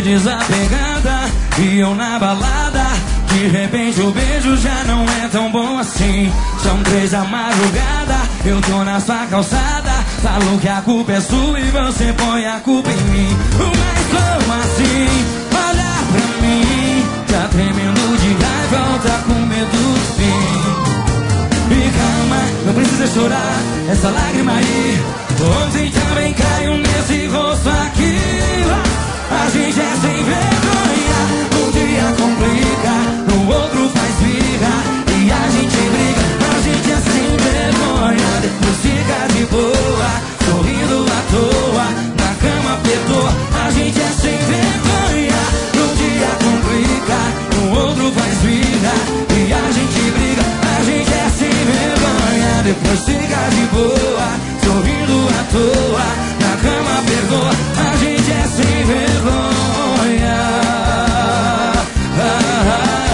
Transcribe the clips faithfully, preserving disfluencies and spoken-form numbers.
desapegada e eu na balada. De repente o beijo já não é tão bom assim. São três da madrugada, eu tô na sua calçada. Falo que a culpa é sua e você põe a culpa em mim. Mas como assim? Olha pra mim, tá tremendo de raiva ou tá com medo do fim? E calma, não precisa chorar, essa lágrima aí ontem também caiu nesse rosto aqui. A gente é sem vergonha, um dia complica, no outro faz birra e a gente briga. A gente é sem vergonha, depois fica de boa, sorrindo à toa, na cama perdoa. A gente é sem vergonha, um dia complica, no outro faz birra e a gente briga. A gente é sem vergonha, depois fica de boa, sorrindo à toa, na cama perdoa. A gente é sem vergonha. Ah, ah,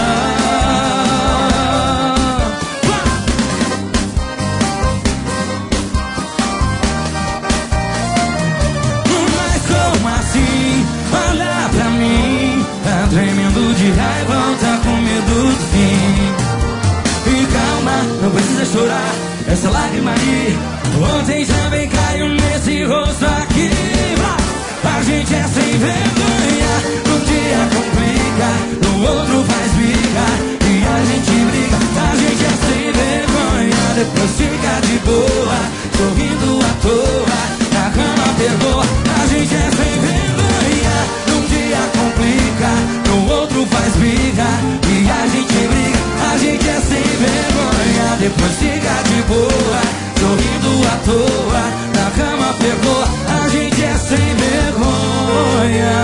ah. Mas como assim? Olha pra mim, tá tremendo de raiva ou tá com medo do fim? E calma, não precisa chorar, essa lágrima aí ontem também caiu nesse rosto aqui. A gente é sem vergonha, um dia complica, no outro faz briga e a gente briga. A gente é sem vergonha, depois fica de boa, sorrindo à toa, na cama perdoa. A gente é sem vergonha, um dia complica, no outro faz briga e a gente briga. A gente é sem vergonha, depois fica de boa, sorrindo à toa, na cama perdoa. A gente é sem vergonha.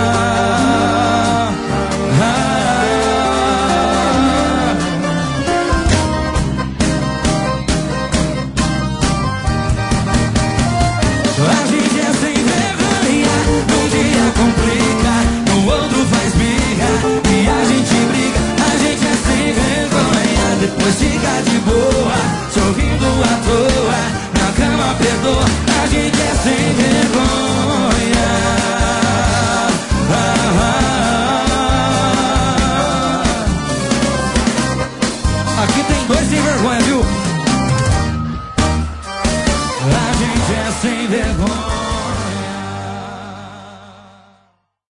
Ah, a gente é sem vergonha, um dia complica, no outro faz birra e a gente briga. A gente é sem vergonha, depois fica de